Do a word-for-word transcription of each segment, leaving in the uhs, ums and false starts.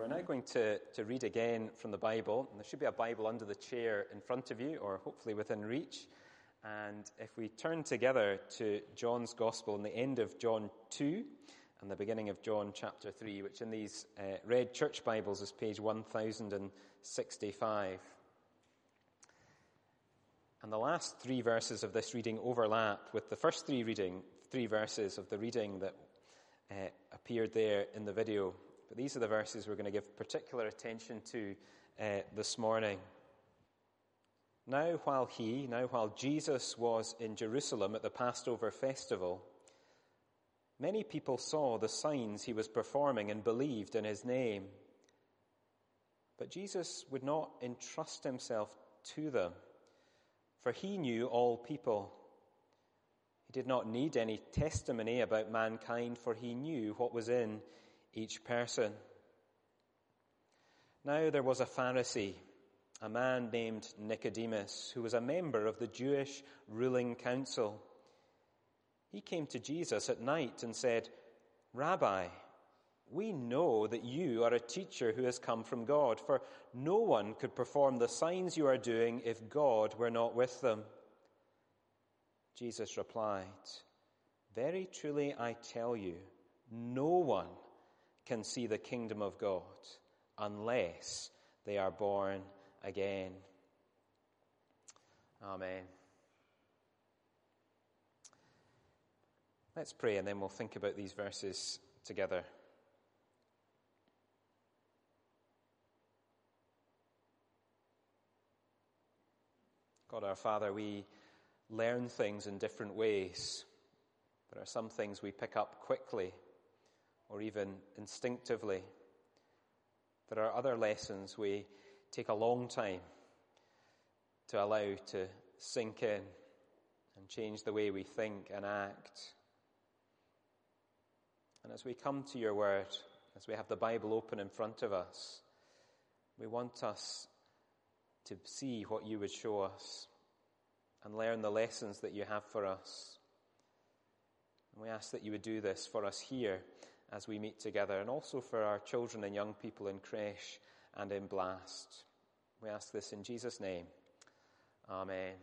we're now going to, to read again from the Bible. And there should be a Bible under the chair in front of you, or hopefully within reach. And if we turn together to John's Gospel, in the end of John two and the beginning of John chapter three, which in these uh, red church Bibles is page one thousand sixty-five. And the last three verses of this reading overlap with the first three reading, three verses of the reading that uh, appeared there in the video. But these are the verses we're going to give particular attention to uh, this morning. Now while he, now while Jesus was in Jerusalem at the Passover festival, many people saw the signs he was performing and believed in his name. But Jesus would not entrust himself to them, for he knew all people. He did not need any testimony about mankind, for he knew what was in each person. Now there was a Pharisee, a man named Nicodemus, who was a member of the Jewish ruling council. He came to Jesus at night and said, "Rabbi, we know that you are a teacher who has come from God, for no one could perform the signs you are doing if God were not with them." Jesus replied, "Very truly I tell you, no one can see the kingdom of God unless they are born again." Amen. Let's pray and then we'll think about these verses together. God our Father, we learn things in different ways. There are some things we pick up quickly or even instinctively. There are other lessons we take a long time to allow to sink in and change the way we think and act. And as we come to your word, as we have the Bible open in front of us, we want us to see what you would show us and learn the lessons that you have for us. And we ask that you would do this for us here as we meet together, and also for our children and young people in creche and in Blast. We ask this in Jesus' name. Amen.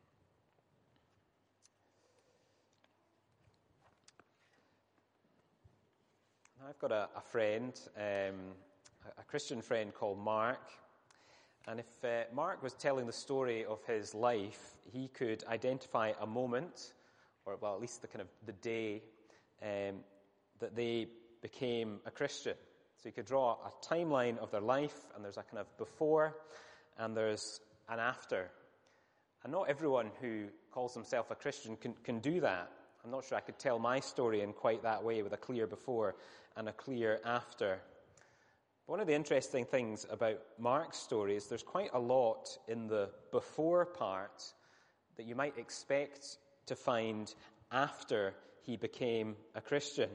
I've got a, a friend, um, a Christian friend called Mark. And if uh, Mark was telling the story of his life, he could identify a moment, or well, at least the kind of the day um, that they became a Christian. So you could draw a timeline of their life, and there's a kind of before, and there's an after. And not everyone who calls himself a Christian can, can do that. I'm not sure I could tell my story in quite that way, with a clear before and a clear after. But one of the interesting things about Mark's story is there's quite a lot in the before part that you might expect to find after he became a Christian.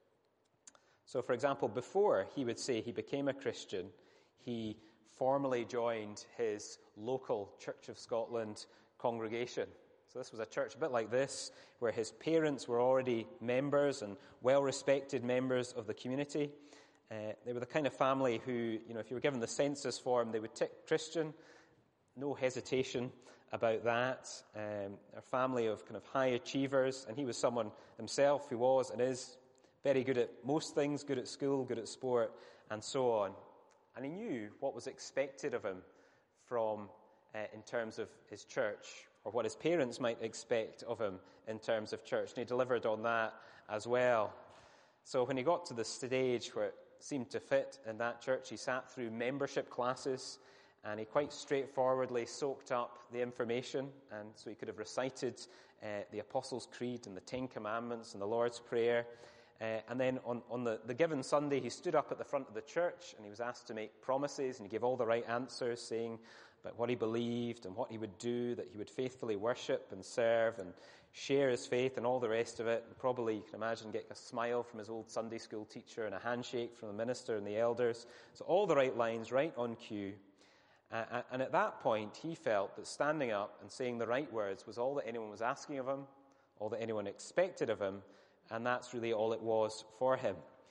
So, for example, before he would say he became a Christian, he formally joined his local Church of Scotland congregation. So this was a church a bit like this, where his parents were already members and well-respected members of the community. Uh, they were the kind of family who, you know, if you were given the census form, they would tick Christian. No hesitation about that. Um, a family of kind of high achievers, and he was someone himself who was and is very good at most things, good at school, good at sport, and so on. And he knew what was expected of him from, uh, in terms of his church, or what his parents might expect of him in terms of church. And he delivered on that as well. So when he got to the stage where it seemed to fit in that church, he sat through membership classes, and he quite straightforwardly soaked up the information. And so he could have recited uh, the Apostles' Creed and the Ten Commandments and the Lord's Prayer. Uh, and then on, on the, the given Sunday, he stood up at the front of the church and he was asked to make promises, and he gave all the right answers, saying about what he believed and what he would do, that he would faithfully worship and serve and share his faith and all the rest of it. And probably, you can imagine, get a smile from his old Sunday school teacher and a handshake from the minister and the elders. So all the right lines, right on cue. Uh, and at that point, he felt that standing up and saying the right words was all that anyone was asking of him, all that anyone expected of him, and that's really all it was for him.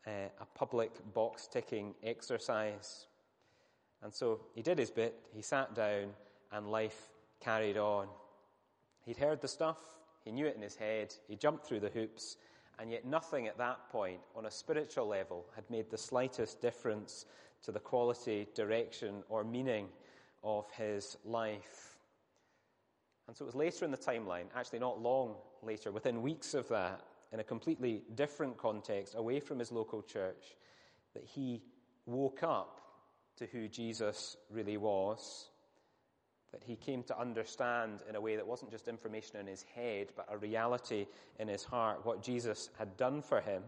uh, a public box-ticking exercise. And so he did his bit, he sat down, and life carried on. He'd heard the stuff, he knew it in his head, he jumped through the hoops, and yet nothing at that point, on a spiritual level, had made the slightest difference to the quality, direction, or meaning of his life. And so it was later in the timeline, actually not long later, within weeks of that, in a completely different context, away from his local church, that he woke up to who Jesus really was, that he came to understand in a way that wasn't just information in his head, but a reality in his heart, what Jesus had done for him.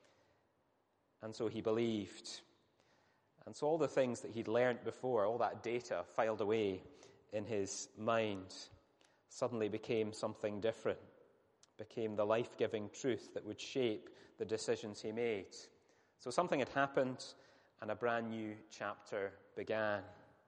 And so he believed. And so all the things that he'd learnt before, all that data filed away in his mind, suddenly became something different, became the life-giving truth that would shape the decisions he made. So something had happened, and a brand new chapter began.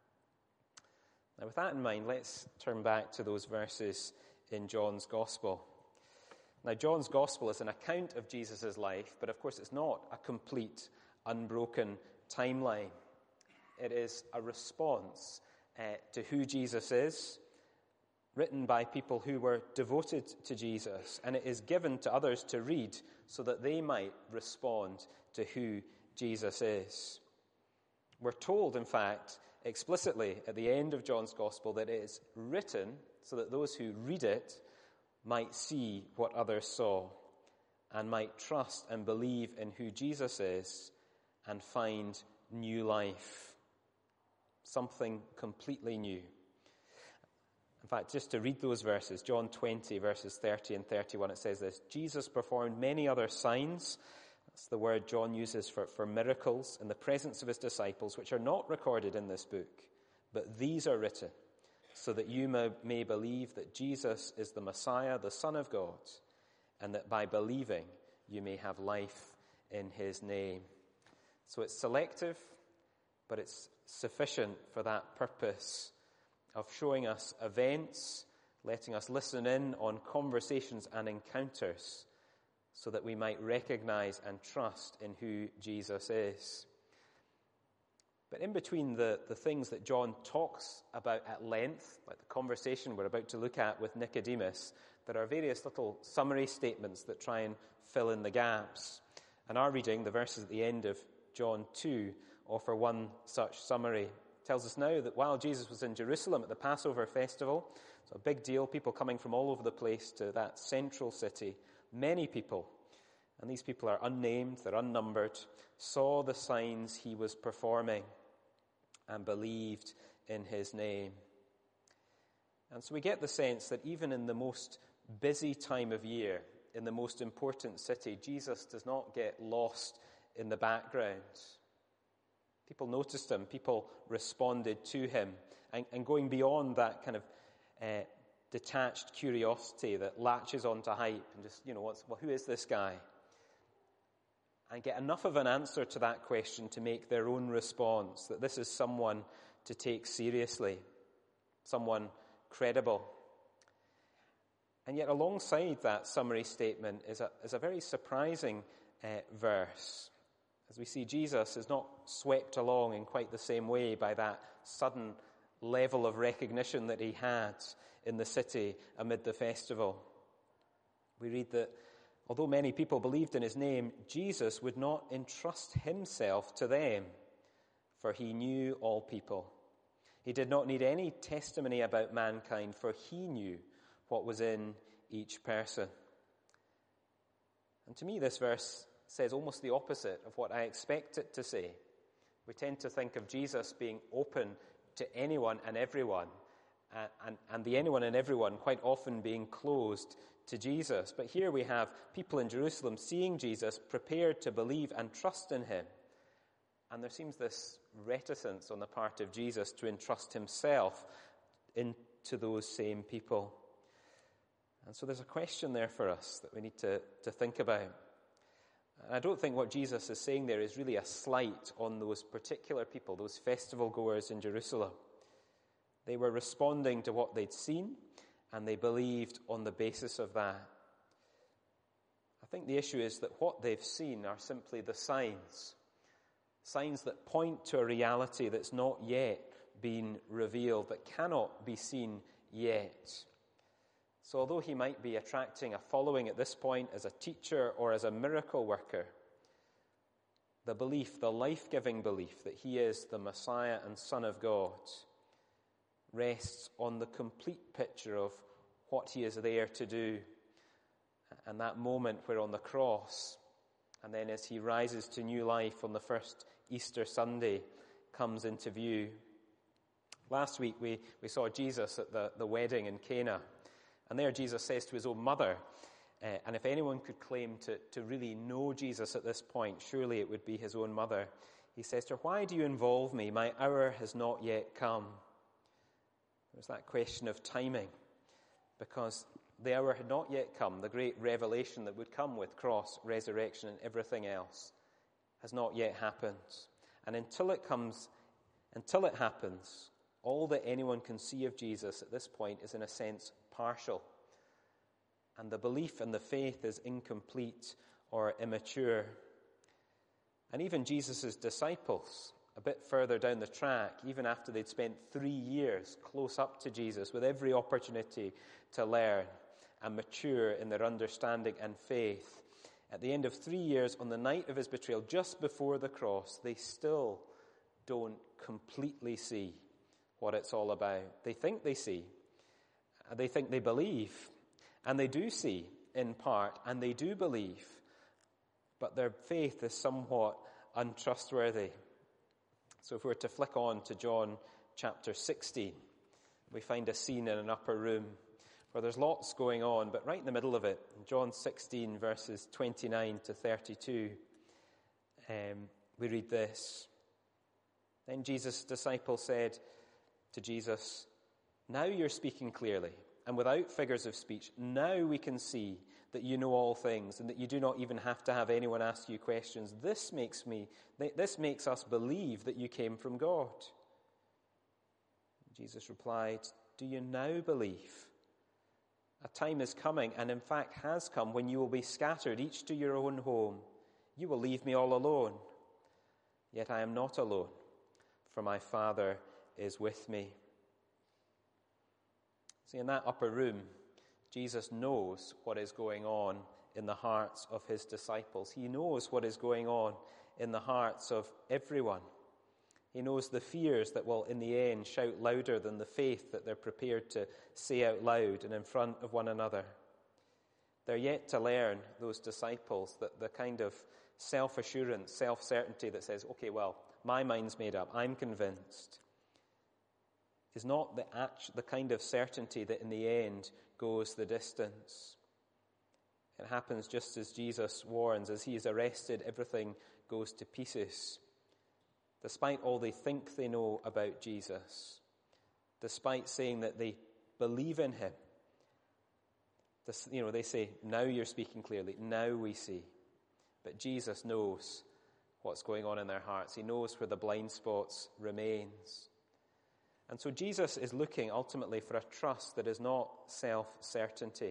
Now, with that in mind, let's turn back to those verses in John's Gospel. Now, John's Gospel is an account of Jesus' life, but of course it's not a complete, unbroken timeline. It is a response uh, to who Jesus is, written by people who were devoted to Jesus, and it is given to others to read so that they might respond to who Jesus is. We're told, in fact, explicitly at the end of John's Gospel that it is written so that those who read it might see what others saw and might trust and believe in who Jesus is and find new life, something completely new. In fact, just to read those verses, John twenty, verses thirty and thirty-one, it says this: Jesus performed many other signs, that's the word John uses for, for miracles, in the presence of his disciples, which are not recorded in this book, but these are written, so that you may, may believe that Jesus is the Messiah, the Son of God, and that by believing you may have life in his name. So it's selective, but it's sufficient for that purpose of showing us events, letting us listen in on conversations and encounters so that we might recognize and trust in who Jesus is. But in between the, the things that John talks about at length, like the conversation we're about to look at with Nicodemus, there are various little summary statements that try and fill in the gaps. And our reading, the verses at the end of John two, offer one such summary. It tells us now that while Jesus was in Jerusalem at the Passover festival, so a big deal, people coming from all over the place to that central city, many people, and these people are unnamed, they're unnumbered, saw the signs he was performing and believed in his name. And so we get the sense that even in the most busy time of year, in the most important city, Jesus does not get lost in the background. People noticed him, people responded to him, and, and going beyond that kind of uh, detached curiosity that latches onto hype and just, you know, what's, well, who is this guy? And get enough of an answer to that question to make their own response, that this is someone to take seriously, someone credible. And yet alongside that summary statement is a, is a very surprising uh, verse. As we see, Jesus is not swept along in quite the same way by that sudden level of recognition that he had in the city amid the festival. We read that although many people believed in his name, Jesus would not entrust himself to them, for he knew all people. He did not need any testimony about mankind, for he knew what was in each person. And to me, this verse says almost the opposite of what I expect it to say. We tend to think of Jesus being open to anyone and everyone, uh, and, and the anyone and everyone quite often being closed to Jesus. But here we have people in Jerusalem seeing Jesus, prepared to believe and trust in him. And there seems this reticence on the part of Jesus to entrust himself into those same people. And so there's a question there for us that we need to, to think about. And I don't think what Jesus is saying there is really a slight on those particular people, those festival goers in Jerusalem. They were responding to what they'd seen, and they believed on the basis of that. I think the issue is that what they've seen are simply the signs. Signs that point to a reality that's not yet been revealed, that cannot be seen yet. So although he might be attracting a following at this point as a teacher or as a miracle worker, the belief, the life-giving belief that he is the Messiah and Son of God rests on the complete picture of what he is there to do. And that moment where on the cross, and then as he rises to new life on the first Easter Sunday, comes into view. Last week we, we saw Jesus at the, the wedding in Cana. And there Jesus says to his own mother, uh, and if anyone could claim to, to really know Jesus at this point, surely it would be his own mother. He says to her, "Why do you involve me? My hour has not yet come." There's that question of timing, because the hour had not yet come. The great revelation that would come with cross, resurrection, and everything else has not yet happened. And until it comes, until it happens, all that anyone can see of Jesus at this point is, in a sense, partial. And the belief and the faith is incomplete or immature. And even Jesus' disciples, a bit further down the track, even after they'd spent three years close up to Jesus with every opportunity to learn and mature in their understanding and faith, at the end of three years, on the night of his betrayal, just before the cross, they still don't completely see what it's all about. They think they see, they think they believe, and they do see in part, and they do believe, but their faith is somewhat untrustworthy. So if we were to flick on to John chapter sixteen, we find a scene in an upper room where there's lots going on, but right in the middle of it, in John sixteen, verses twenty-nine to thirty-two, um, we read this. Then Jesus' disciples said to Jesus, "Now you're speaking clearly and without figures of speech. Now we can see that you know all things and that you do not even have to have anyone ask you questions. This makes me, this makes us believe that you came from God." Jesus replied, "Do you now believe? A time is coming, and in fact has come, when you will be scattered, each to your own home. You will leave me all alone. Yet I am not alone, for my Father is with me." See, in that upper room, Jesus knows what is going on in the hearts of his disciples. He knows what is going on in the hearts of everyone. He knows the fears that will, in the end, shout louder than the faith that they're prepared to say out loud and in front of one another. They're yet to learn, those disciples, that the kind of self-assurance, self-certainty that says, okay, well, my mind's made up, I'm convinced, is not the, act, the kind of certainty that in the end goes the distance. It happens just as Jesus warns. As he is arrested, everything goes to pieces. Despite all they think they know about Jesus, despite saying that they believe in him, this, you know, they say, "Now you're speaking clearly, now we see." But Jesus knows what's going on in their hearts. He knows where the blind spots remains. And so Jesus is looking ultimately for a trust that is not self-certainty.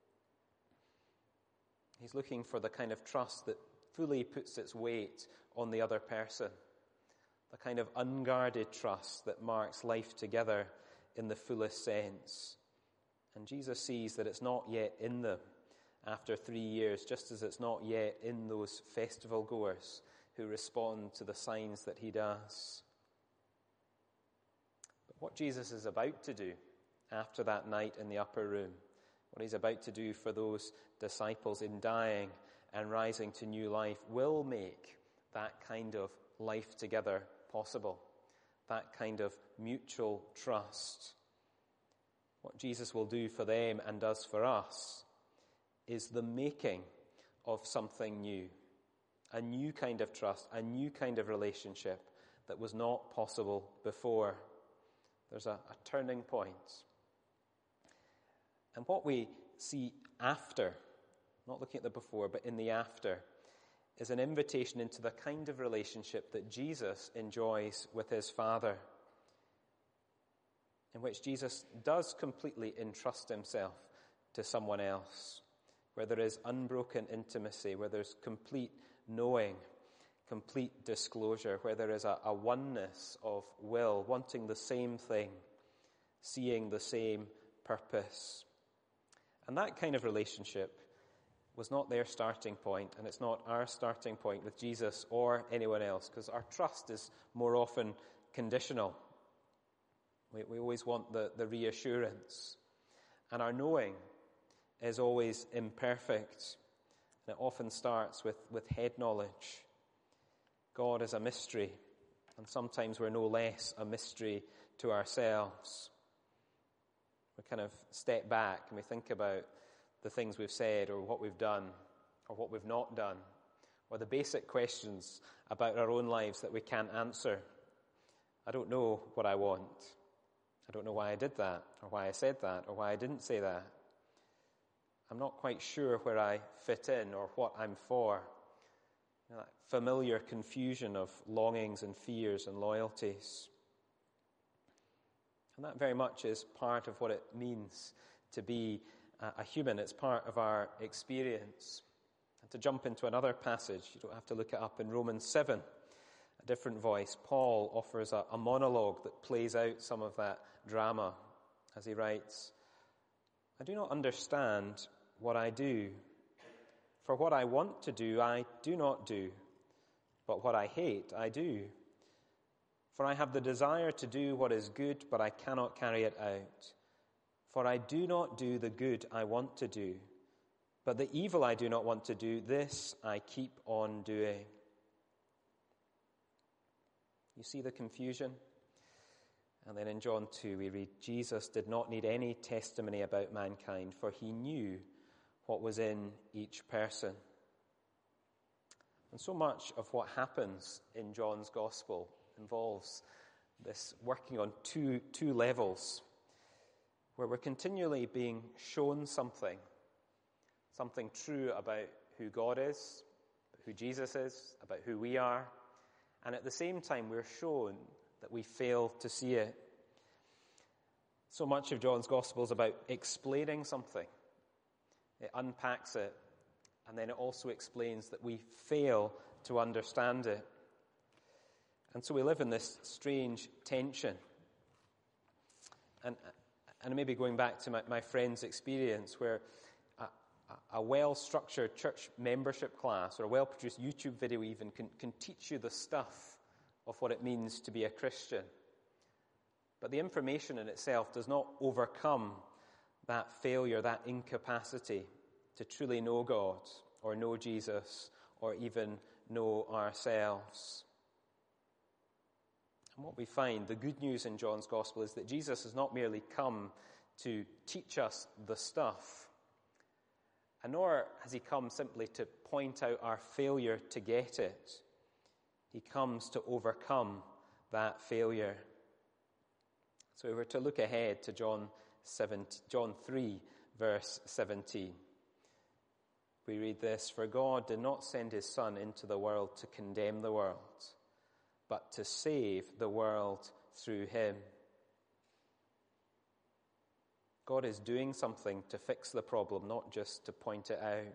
He's looking for the kind of trust that fully puts its weight on the other person, the kind of unguarded trust that marks life together in the fullest sense. And Jesus sees that it's not yet in them after three years, just as it's not yet in those festival goers who respond to the signs that he does. What Jesus is about to do after that night in the upper room, what he's about to do for those disciples in dying and rising to new life, will make that kind of life together possible, that kind of mutual trust. What Jesus will do for them and does for us is the making of something new, a new kind of trust, a new kind of relationship that was not possible before. There's a, a turning point. And what we see after, not looking at the before, but in the after, is an invitation into the kind of relationship that Jesus enjoys with his Father, in which Jesus does completely entrust himself to someone else, where there is unbroken intimacy, where there's complete knowing, complete disclosure, where there is a, a oneness of will, wanting the same thing, seeing the same purpose. And that kind of relationship was not their starting point, and it's not our starting point with Jesus or anyone else, because our trust is more often conditional. We, we always want the, the reassurance. And our knowing is always imperfect, and it often starts with, with head knowledge. God is a mystery, and sometimes we're no less a mystery to ourselves. We kind of step back and we think about the things we've said or what we've done or what we've not done, or the basic questions about our own lives that we can't answer. I don't know what I want. I don't know why I did that, or why I said that, or why I didn't say that. I'm not quite sure where I fit in or what I'm for. You know, that familiar confusion of longings and fears and loyalties. And that very much is part of what it means to be a human. It's part of our experience. And to jump into another passage, you don't have to look it up, in Romans seven, a different voice, Paul offers a, a monologue that plays out some of that drama as he writes, I do not understand what I do. For what I want to do, I do not do. But what I hate, I do. For I have the desire to do what is good, but I cannot carry it out. For I do not do the good I want to do, but the evil I do not want to do, this I keep on doing. You see the confusion? And then in John two we read, Jesus did not need any testimony about mankind, for he knew what was in each person. And so much of what happens in John's gospel involves this working on two, two levels, where we're continually being shown something, something true about who God is, who Jesus is, about who we are, and at the same time we're shown that we fail to see it. So much of John's gospel is about explaining something. It unpacks it, and then it also explains that we fail to understand it. And so we live in this strange tension. And and maybe going back to my, my friend's experience, where a, a well-structured church membership class or a well-produced YouTube video even can, can teach you the stuff of what it means to be a Christian. But the information in itself does not overcome that failure, that incapacity to truly know God or know Jesus or even know ourselves. And what we find, the good news in John's gospel, is that Jesus has not merely come to teach us the stuff, and nor has he come simply to point out our failure to get it. He comes to overcome that failure. So we were to look ahead to John seventeen, John three, verse seventeen. We read this, for God did not send his Son into the world to condemn the world, but to save the world through him. God is doing something to fix the problem, not just to point it out.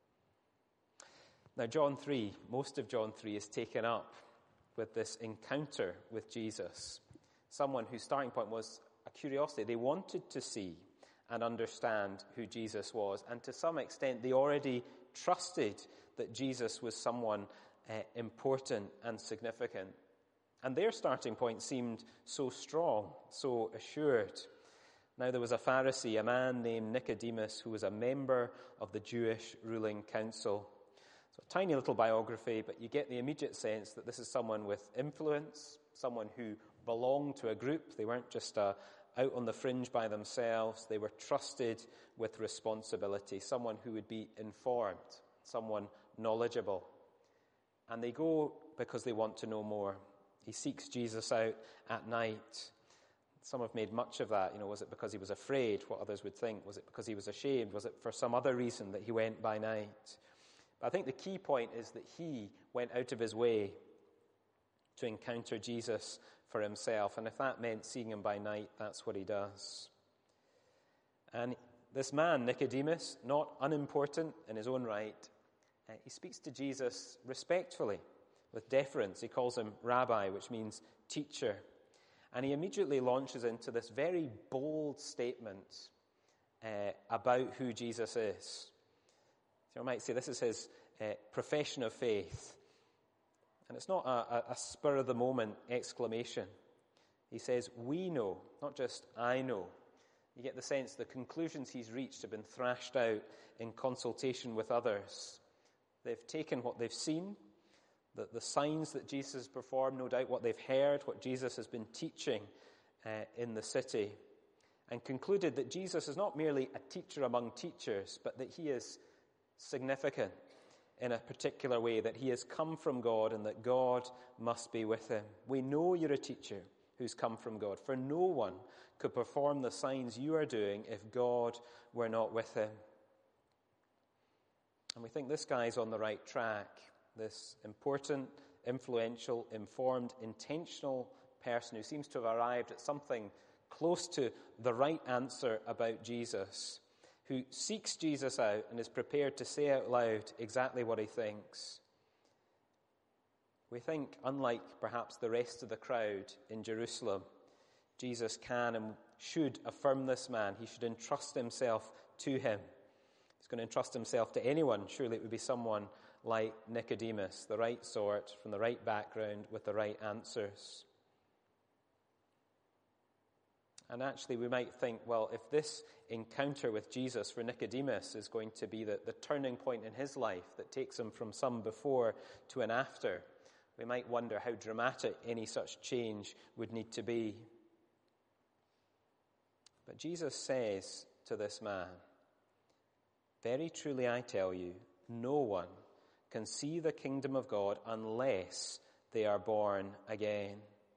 Now, John three, most of John three is taken up with this encounter with Jesus, someone whose starting point was a curiosity. They wanted to see and understand who Jesus was, and to some extent they already trusted that Jesus was someone uh, important and significant. And their starting point seemed so strong, so assured. Now there was a Pharisee, a man named Nicodemus, who was a member of the Jewish ruling council. So a tiny little biography, but you get the immediate sense that this is someone with influence, someone who belonged to a group. They weren't just uh, out on the fringe by themselves. They were trusted with responsibility, someone who would be informed, someone knowledgeable. And they go because they want to know more. He seeks Jesus out at night. Some have made much of that. You know, was it because he was afraid what others would think? Was it because he was ashamed? Was it for some other reason that he went by night? But I think the key point is that he went out of his way to encounter Jesus for himself. And if that meant seeing him by night, that's what he does. And This man, Nicodemus, not unimportant in his own right, uh, he speaks to Jesus respectfully, with deference. He calls him Rabbi, which means teacher. And he immediately launches into this very bold statement uh, about who Jesus is. So I might say this is his uh, profession of faith. And it's not a, a spur-of-the-moment exclamation. He says, we know, not just I know. You get the sense the conclusions he's reached have been thrashed out in consultation with others. They've taken what they've seen, the, the signs that Jesus has performed, no doubt what they've heard, what Jesus has been teaching uh, in the city, and concluded that Jesus is not merely a teacher among teachers, but that he is significant in a particular way, that he has come from God and that God must be with him. We know you're a teacher who's come from God, for no one could perform the signs you are doing if God were not with him. And we think this guy's on the right track, this important, influential, informed, intentional person who seems to have arrived at something close to the right answer about Jesus, who seeks Jesus out and is prepared to say out loud exactly what he thinks. We think, unlike perhaps the rest of the crowd in Jerusalem, Jesus can and should affirm this man. He should entrust himself to him. If he's going to entrust himself to anyone, surely it would be someone like Nicodemus, the right sort, from the right background, with the right answers. And actually we might think, well, if this encounter with Jesus for Nicodemus is going to be the, the turning point in his life that takes him from some before to an after, we might wonder how dramatic any such change would need to be. But Jesus says to this man, very truly I tell you, no one can see the kingdom of God unless they are born again.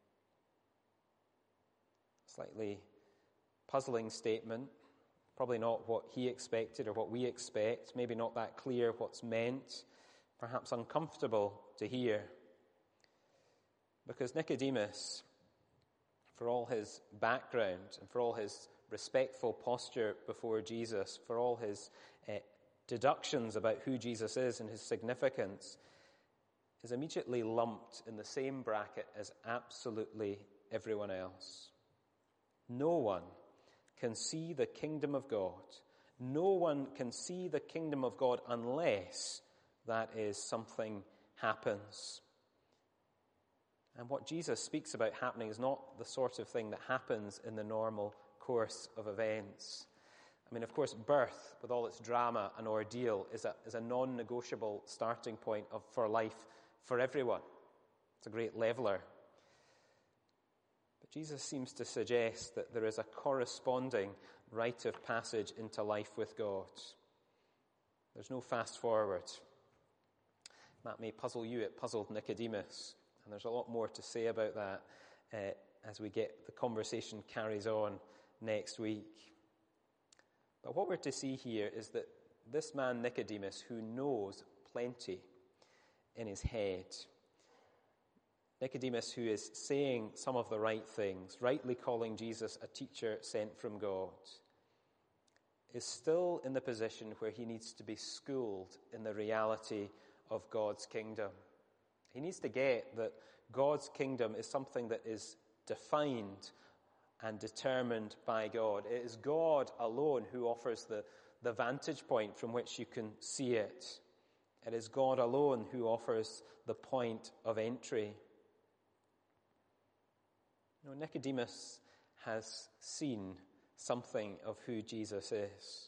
Slightly puzzling statement, probably not what he expected or what we expect, maybe not that clear what's meant, perhaps uncomfortable to hear. Because Nicodemus, for all his background and for all his respectful posture before Jesus, for all his uh, deductions about who Jesus is and his significance, is immediately lumped in the same bracket as absolutely everyone else. No one can see the kingdom of God. No one can see the kingdom of God unless that is something happens. And what Jesus speaks about happening is not the sort of thing that happens in the normal course of events. I mean, of course, birth, with all its drama and ordeal, is a, is a non-negotiable starting point of, for life for everyone. It's a great leveler. But Jesus seems to suggest that there is a corresponding rite of passage into life with God. There's no fast forward. That may puzzle you. It puzzled Nicodemus. And there's a lot more to say about that uh, as we get the conversation carries on next week. But what we're to see here is that this man Nicodemus, who knows plenty in his head, Nicodemus, who is saying some of the right things, rightly calling Jesus a teacher sent from God, is still in the position where he needs to be schooled in the reality of God's kingdom. He needs to get that God's kingdom is something that is defined and determined by God. It is God alone who offers the, the vantage point from which you can see it. It is God alone who offers the point of entry. You know, Nicodemus has seen something of who Jesus is,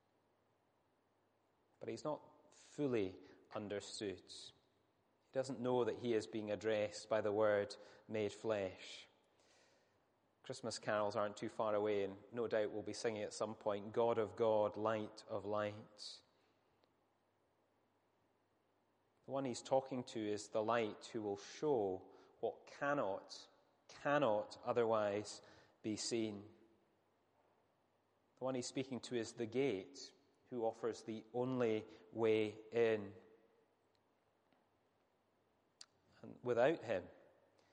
but he's not fully understood. He doesn't know that he is being addressed by the Word made flesh. Christmas carols aren't too far away, and no doubt we'll be singing at some point, God of God, light of light. The one he's talking to is the light who will show what cannot, cannot otherwise be seen. The one he's speaking to is the gate who offers the only way in. And without him,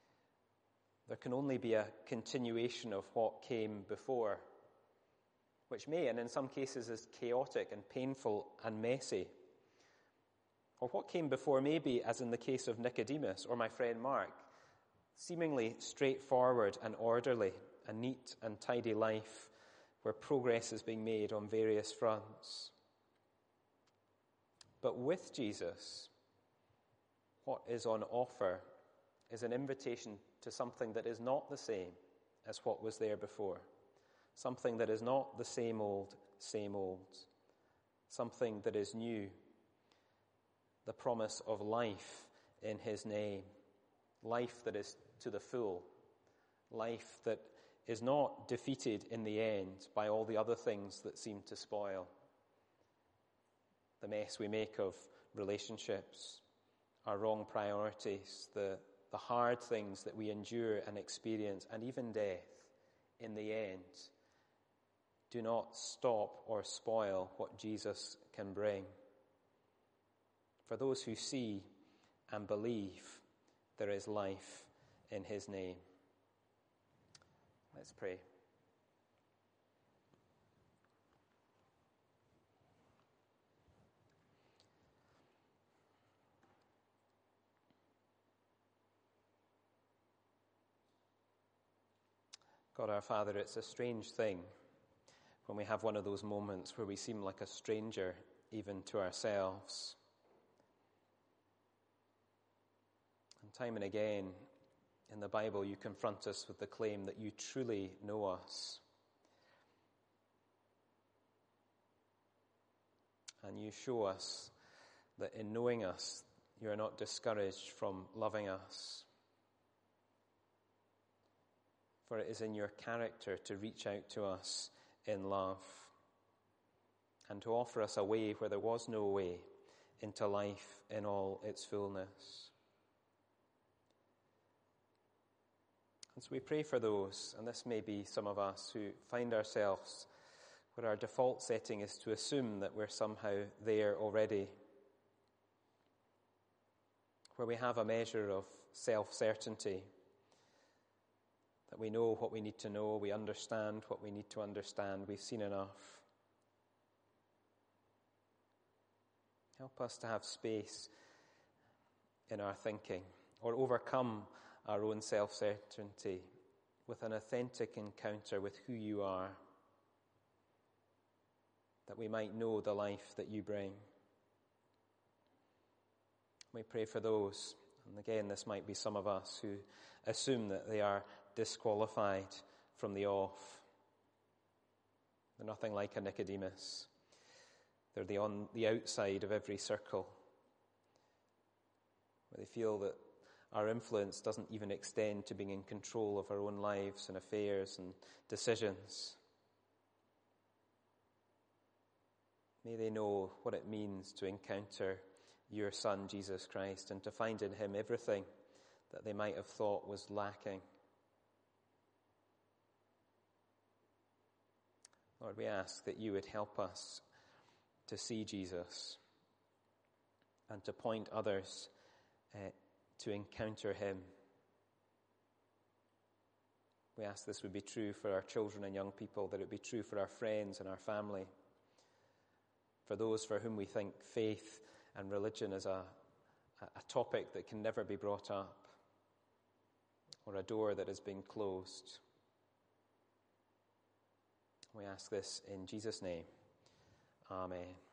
there can only be a continuation of what came before. which may, and in some cases is chaotic and painful and messy. Or what came before may be, as in the case of Nicodemus or my friend Mark, seemingly straightforward and orderly, a neat and tidy life where progress is being made on various fronts. But with Jesus, what is on offer is an invitation to something that is not the same as what was there before. Something that is not the same old, same old. Something that is new. The promise of life in his name. Life that is to the full. Life that is not defeated in the end by all the other things that seem to spoil. The mess we make of relationships, our wrong priorities, the, the hard things that we endure and experience, and even death, in the end, do not stop or spoil what Jesus can bring. For those who see and believe, there is life in his name. Let's pray. God our Father, it's a strange thing when we have one of those moments where we seem like a stranger even to ourselves. And time and again in the Bible you confront us with the claim that you truly know us. And you show us that in knowing us you are not discouraged from loving us. For it is in your character to reach out to us in love and to offer us a way where there was no way into life in all its fullness. And so we pray for those, and this may be some of us who find ourselves where our default setting is to assume that we're somehow there already, where we have a measure of self-certainty, that we know what we need to know, we understand what we need to understand, we've seen enough. Help us to have space in our thinking, or overcome our own self-certainty with an authentic encounter with who you are, that we might know the life that you bring. We pray for those, and again this might be some of us who assume that they are disqualified from the off. They're nothing like a Nicodemus. They're the on the outside of every circle, where they feel that our influence doesn't even extend to being in control of our own lives and affairs and decisions. May they know what it means to encounter your Son, Jesus Christ, and to find in him everything that they might have thought was lacking. Lord, we ask that you would help us to see Jesus and to point others uh, to encounter him. We ask this would be true for our children and young people, that it would be true for our friends and our family, for those for whom we think faith and religion is a, a topic that can never be brought up, or a door that has been closed. We ask this in Jesus' name. Amen.